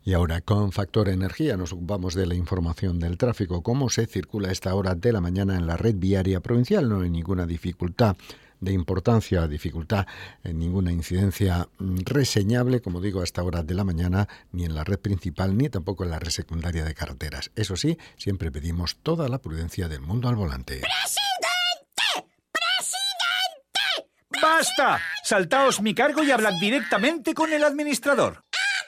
Y ahora, con Factor Energía, nos ocupamos de la información del tráfico. ¿Cómo se circula a esta hora de la mañana en la red viaria provincial? No hay ninguna dificultad de importancia, ninguna incidencia reseñable, como digo, a esta hora de la mañana, ni en la red principal, ni tampoco en la red secundaria de carreteras. Eso sí, siempre pedimos toda la prudencia del mundo al volante. ¡Basta! Saltaos mi cargo y hablad directamente con el administrador.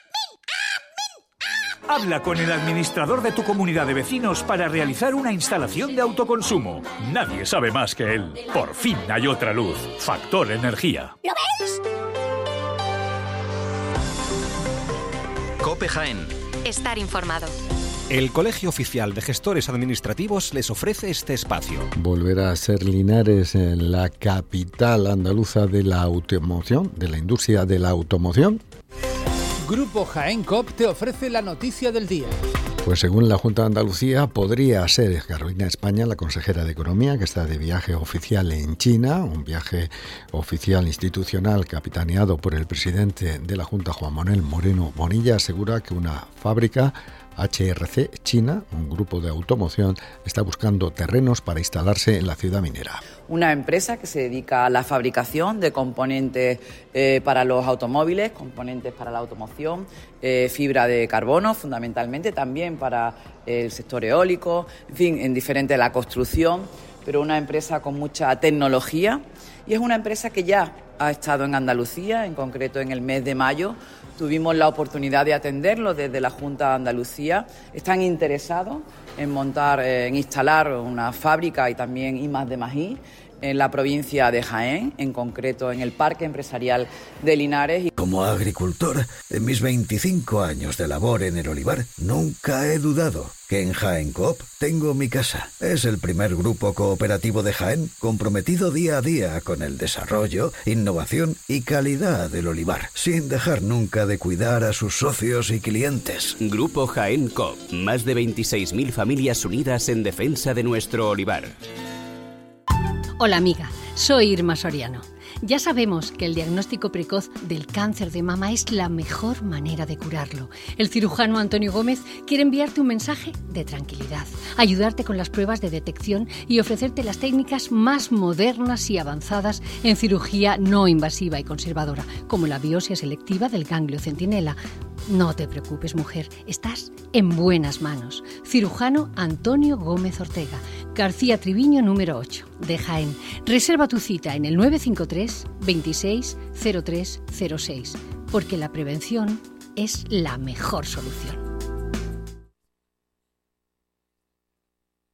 Habla con el administrador de tu comunidad de vecinos para realizar una instalación de autoconsumo. Nadie sabe más que él. Por fin hay otra luz. Factor Energía. ¿Lo ves? COPE Jaén. Estar informado. El Colegio Oficial de Gestores Administrativos les ofrece este espacio. Volverá a ser Linares en la capital andaluza de la automoción, de la industria de la automoción. Grupo Jaén Coop te ofrece la noticia del día. Pues según la Junta de Andalucía, podría ser Carolina España, la consejera de Economía, que está de viaje oficial en China, un viaje oficial institucional capitaneado por el presidente de la Junta, Juan Manuel Moreno Bonilla. Asegura que una fábrica HRC China, un grupo de automoción, está buscando terrenos para instalarse en la ciudad minera. Una empresa que se dedica a la fabricación de componentes para los automóviles, componentes para la automoción, fibra de carbono fundamentalmente, también para el sector eólico, en fin, en diferente la construcción, pero una empresa con mucha tecnología y es una empresa que ya ha estado en Andalucía, en concreto en el mes de mayo. Tuvimos la oportunidad de atenderlo desde la Junta de Andalucía. Están interesados en en instalar una fábrica y también I+D+I en la provincia de Jaén, en concreto en el Parque Empresarial de Linares. Como agricultor, en mis 25 años de labor en el olivar, nunca he dudado que en Jaén Coop tengo mi casa. Es el primer grupo cooperativo de Jaén comprometido día a día con el desarrollo, innovación y calidad del olivar, sin dejar nunca de cuidar a sus socios y clientes. Grupo Jaén Coop, más de 26.000 familias unidas en defensa de nuestro olivar. Hola amiga, soy Irma Soriano. Ya sabemos que el diagnóstico precoz del cáncer de mama es la mejor manera de curarlo. El cirujano Antonio Gómez quiere enviarte un mensaje de tranquilidad, ayudarte con las pruebas de detección y ofrecerte las técnicas más modernas y avanzadas en cirugía no invasiva y conservadora, como la biopsia selectiva del ganglio centinela. No te preocupes, mujer, estás en buenas manos. Cirujano Antonio Gómez Ortega, García Triviño número 8, de Jaén. Reserva tu cita en el 953 26 03 06, porque la prevención es la mejor solución.